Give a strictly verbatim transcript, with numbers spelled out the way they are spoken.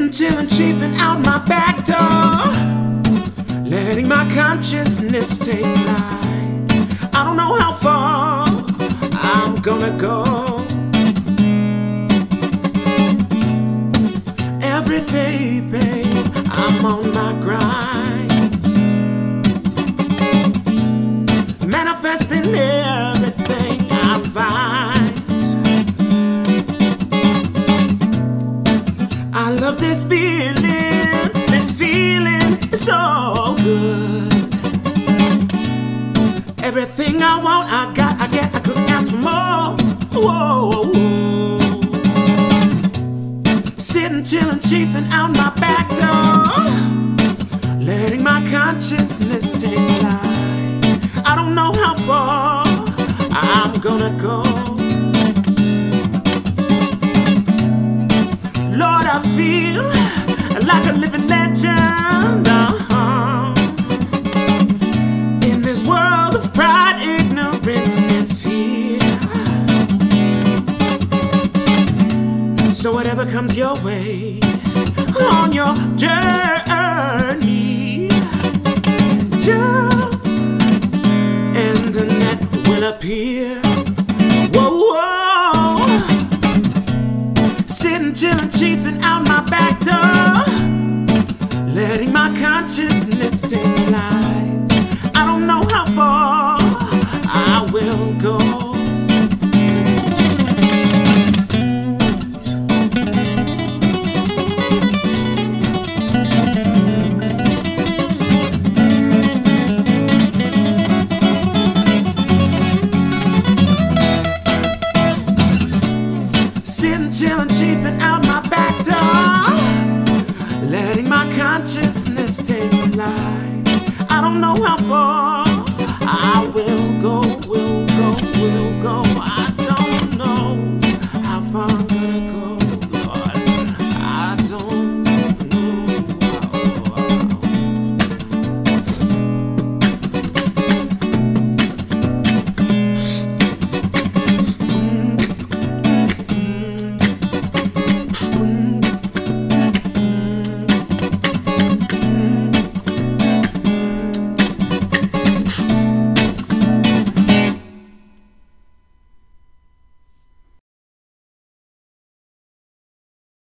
Sitting, chilling, chiefing out my back door, letting my consciousness take flight. I don't know how far I'm gonna go. Every day, babe, I'm on my grind, manifesting everything I find. I love this feeling, this feeling is so good. Everything I want, I got, I get, I couldn't ask for more. Whoa, whoa. Sitting, chilling, chiefing out my back door, letting my consciousness take flight. I don't know how far I'm gonna go. Lord, I feel like a living legend, uh-huh, in this world of pride, ignorance, and fear. So whatever comes your way on your journey, jump and the net will appear. Whoa, whoa. Sitting, chilling, chiefing out my back door, letting my consciousness take flight. I don't know how far I will go. Sitting, chilling, chiefing out my back door, letting my consciousness